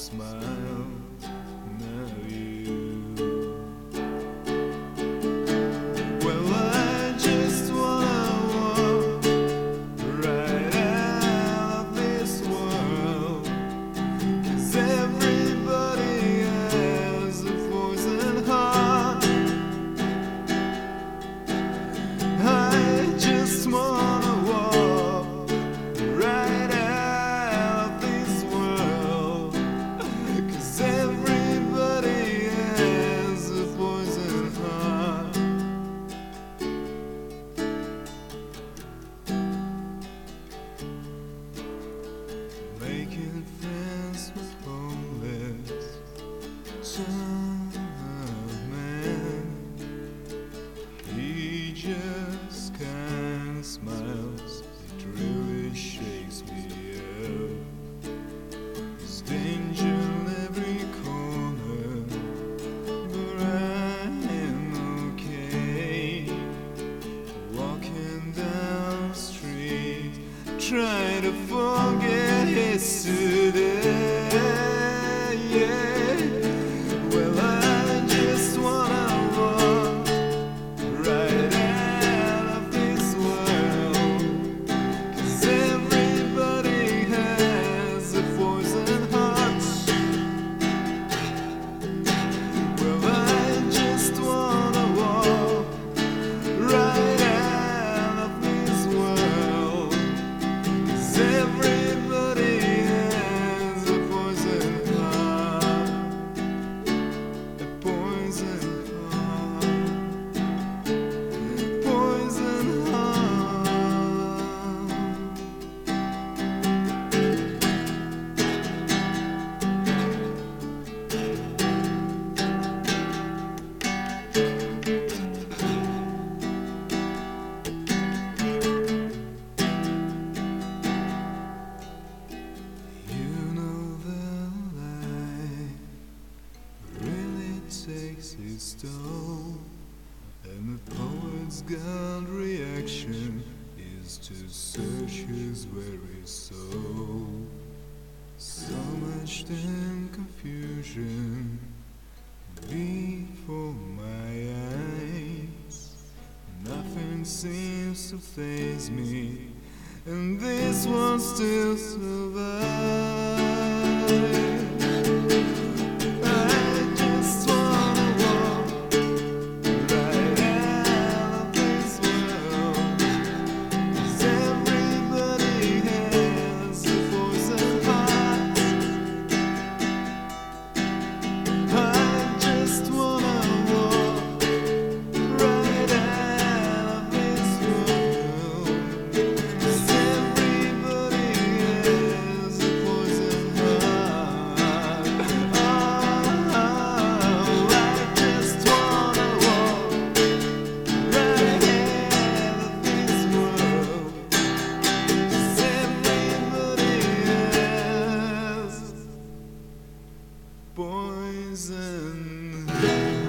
smile, now you. Well, I just wanna walk right out of this world, 'cause everybody has a poison heart. I just wanna walk right out of this world, 'cause everybody has a poison heart. Making friends with homeless man. He just kinda smiles, it really shakes me up. There's danger in every corner, but I'm okay. Walking down the street, trying to forget yesterday. Yeah. Well, I just wanna walk right out of this world, 'cause everybody has a poison heart. Well, I just wanna walk right out of this world, 'cause everybody has a poison heart. A poison heart. Poison heart. You know the life really takes its toll, and the poet's gut reaction is to search his very soul. So much then confusion before my eyes. Nothing seems to faze me, and this one still survives. I just wanna walk right out of this world, 'cause everybody has a poison heart. I just wanna walk right out of this world, 'cause everybody has a poison heart. Oh, I just wanna walk right out of this world, 'cause everybody has poison.